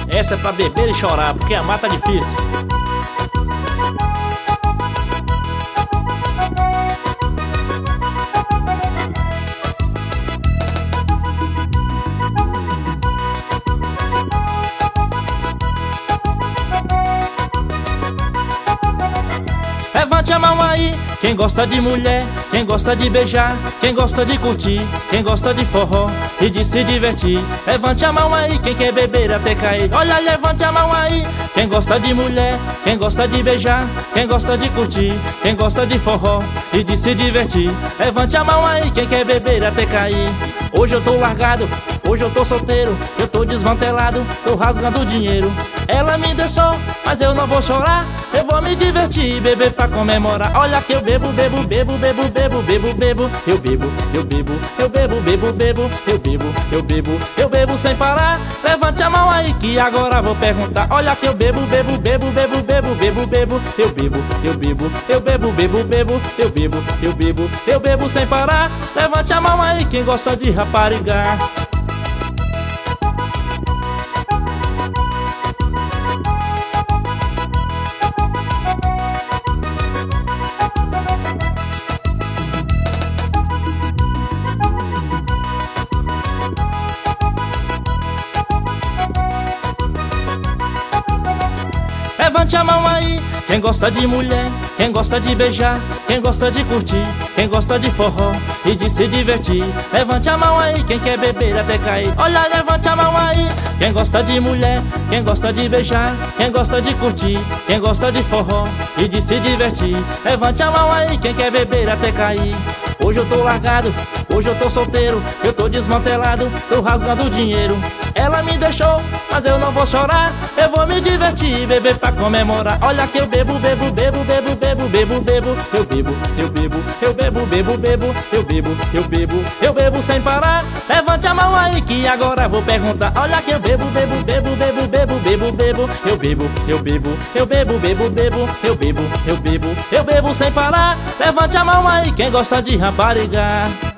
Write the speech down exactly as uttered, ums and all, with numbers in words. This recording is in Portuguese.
Essa é pra beber e chorar, porque amar tá difícil. Levante a mão aí, quem gosta de mulher, quem gosta de beijar, quem gosta de curtir, quem gosta de forró e de se divertir. Levante a mão aí, quem quer beber até cair. Olha, levante a mão aí, quem gosta de mulher, quem gosta de beijar, quem gosta de curtir, quem gosta de forró e de se divertir. Levante a mão aí, quem quer beber até cair. Hoje eu tô largado, hoje eu tô solteiro, eu tô desmantelado, tô rasgando dinheiro. Ela me deixou, mas eu não vou chorar, eu vou me divertir e beber pra comemorar. Olha que eu bebo, bebo, bebo, bebo, bebo, bebo, bebo. Eu bebo, eu bebo, eu bebo, bebo, bebo. Eu bebo, eu bebo, eu bebo sem parar. Levante a mão aí que agora vou perguntar. Olha que eu bebo, bebo, bebo, bebo, bebo, bebo, bebo. Eu bebo, eu bebo, eu bebo, bebo, bebo. Eu bebo, eu bebo, eu bebo sem parar. Levante a mão aí quem gosta de raparigar. Levante a mão aí, quem gosta de mulher, quem gosta de beijar, quem gosta de curtir, quem gosta de forró e de se divertir. Levante a mão aí, quem quer beber até cair. Olha, levante a mão aí, quem gosta de mulher, quem gosta de beijar, quem gosta de curtir, quem gosta de forró e de se divertir. Levante a mão aí, quem quer beber até cair. Hoje eu tô largado, hoje eu tô solteiro, eu tô desmantelado, tô rasgando dinheiro. Ela me deixou, mas eu não vou chorar, eu vou me divertir e beber pra comemorar. Olha que eu bebo, bebo, bebo, bebo, bebo, bebo, bebo. Eu bebo, eu bebo, eu bebo, bebo, bebo. Eu bebo, eu bebo, eu bebo sem parar. Levante a mão aí que agora vou perguntar. Olha que eu bebo, bebo, bebo, bebo, bebo, bebo, bebo. Eu bebo, eu bebo, eu bebo, bebo, bebo. Eu bebo, eu bebo, eu bebo sem parar. Levante a mão aí quem gosta de raparigar.